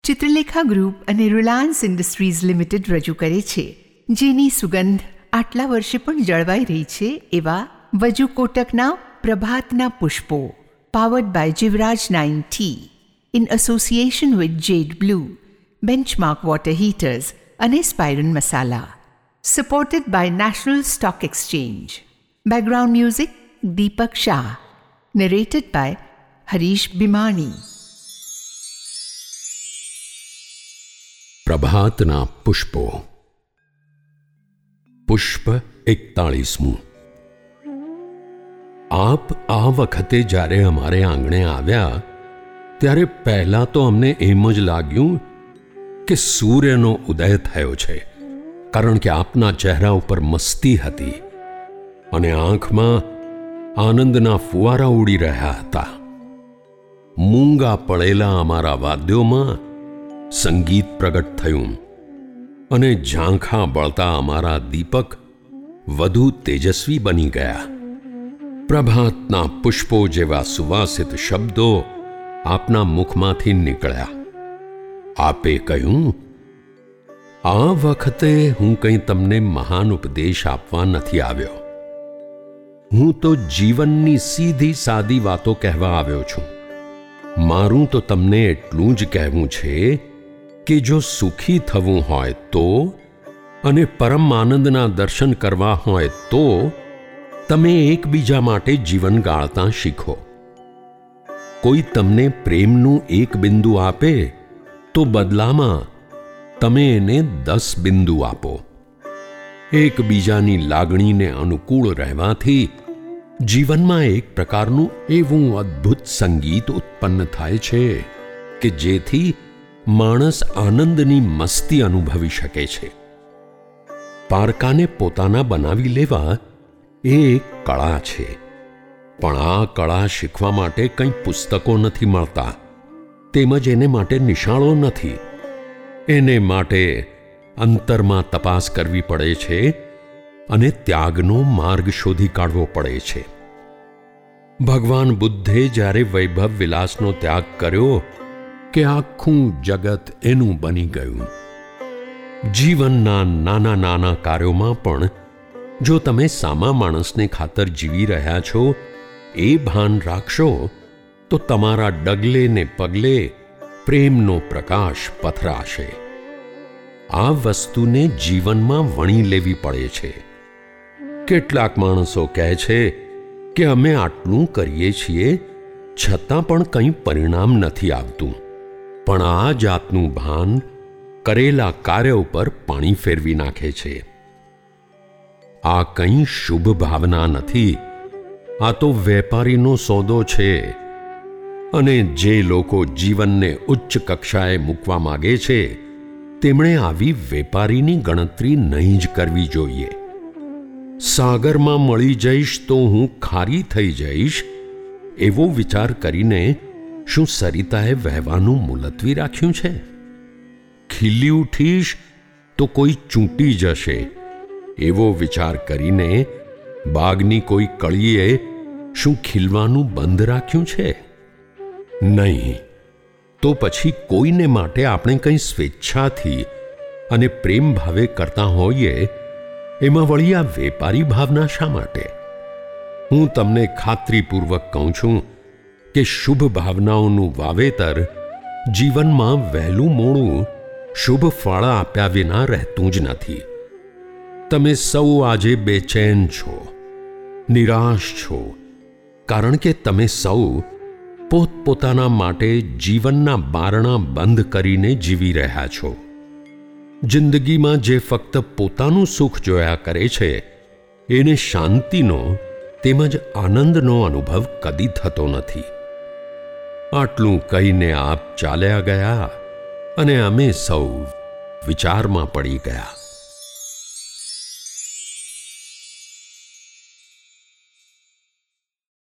Chitralekha group અને Reliance Industries Limited રજૂ કરે છે, જેની સુગંધ આટલા વર્ષે પણ જળવાઈ રહી છે એવા વજુ કોટકના પ્રભાતના પુષ્પો, powered by Jivraj 9T, in association with Jade Blue, benchmark water heaters અને સ્પાયરન મસાલા. Supported by National Stock Exchange. Background music Deepak Shah. Narrated by Harish Bhimani. પ્રભાતના પુષ્પો. પુષ્પ 41. આપ આ વખતે જ્યારે અમારે આંગણે આવ્યા ત્યારે પહેલાં તો અમને એમ જ લાગ્યું કે સૂર્યનો ઉદય થયો છે, કારણ કે આપના ચહેરા ઉપર મસ્તી હતી અને આંખમાં આનંદના ફુવારા ઉડી રહ્યા હતા. મૂંગા પડેલા અમારા વાદ્યોમાં સંગીત પ્રગટ થયું અને ઝાંખા બળતા અમારા દીપક વધુ તેજસ્વી બની ગયા. પ્રભાતના પુષ્પો જેવા સુવાસિત શબ્દો આપના મુખમાંથી નીકળ્યા. આપે કહ્યું, આ વખતે હું કંઈ તમને મહાન ઉપદેશ આપવા નથી આવ્યો. હું તો જીવનની સીધી સાદી વાતો કહેવા આવ્યો છું. મારું તો તમને એટલું જ કહેવું છે કે જો સુખી થવું હોય તો અને પરમ આનંદના દર્શન કરવા હોય તો તમે એકબીજા માટે જીવન ગાળતા શીખો. કોઈ તમને પ્રેમનું એક બિંદુ આપે તો બદલામાં તમે એને 10 બિંદુ આપો. એકબીજાની લાગણીને અનુકૂળ રહેવાથી જીવનમાં એક પ્રકારનું એવું અદ્ભુત સંગીત ઉત્પન્ન થાય છે કે જેથી માણસ આનંદની મસ્તી અનુભવી શકે છે. પારકાને પોતાના બનાવી લેવા એ એક કળા છે, પણ આ કળા શીખવા માટે કંઈ પુસ્તકો નથી મળતા, તેમજ એને માટે નિશાળો નથી. એને માટે અંતરમાં તપાસ કરવી પડે છે અને ત્યાગનો માર્ગ શોધી કાઢવો પડે છે. ભગવાન બુદ્ધે જ્યારે વૈભવ વિલાસનો ત્યાગ કર્યો કે આખું જગત એનું બની ગયું. જીવનના નાના નાના કાર્યોમાં પણ જો તમે સામા માણસને ખાતર જીવી રહ્યા છો એ ભાન રાખશો તો તમારા ડગલે ને પગલે પ્રેમનો પ્રકાશ પથરાશે. આ વસ્તુને જીવનમાં વણી લેવી પડે છે. કેટલાક માણસો કહે છે કે અમે આટલું કરીએ છીએ છતાં પણ કંઈ પરિણામ નથી આવતું, પણ આ જાતનું ભાન કરેલા કાર્ય ઉપર પાણી ફેરવી નાખે છે. આ કંઈ શુભ ભાવના નથી, આ તો વેપારીનો સોદો છે. અને જે લોકો જીવનને ઉચ્ચ કક્ષાએ મૂકવા માગે છે તેમણે આવી વેપારીની ગણતરી નહીં જ કરવી જોઈએ. સાગરમાં મળી જઈશ તો હું ખારી થઈ જઈશ એવો વિચાર કરીને શું સરિતાએ વહેવાનું મુલતવી રાખ્યું છે? ખીલી ઉઠીશ તો કોઈ ચૂંટી જશે એવો વિચાર કરીને બાગની કોઈ કળીએ શું ખીલવાનું બંધ રાખ્યું છે? નહીં. તો પછી કોઈને માટે આપણે કંઈ સ્વેચ્છાથી અને પ્રેમ ભાવે કરતા હોઈએ એમાં વળી આ વેપારી ભાવના શા માટે? હું તમને ખાતરીપૂર્વક કહું છું કે શુભ ભાવનાઓનું વાવેતર જીવનમાં વહેલું મોડું શુભ ફળ આપ્યા વિના રહેતું જ નથી. તમે સૌ આજે બેચેન છો, નિરાશ છો, કારણ કે તમે સૌ પોતપોતાના માટે જીવનના બારણા બંધ કરીને જીવી રહ્યા છો. જિંદગીમાં જે ફક્ત પોતાનું સુખ જોયા કરે છે એને શાંતિનો તેમજ આનંદનો અનુભવ કદી થતો નથી. આટલું કહીને આપ ચાલ્યા ગયા અને અમે સૌ વિચારમાં પડી ગયા.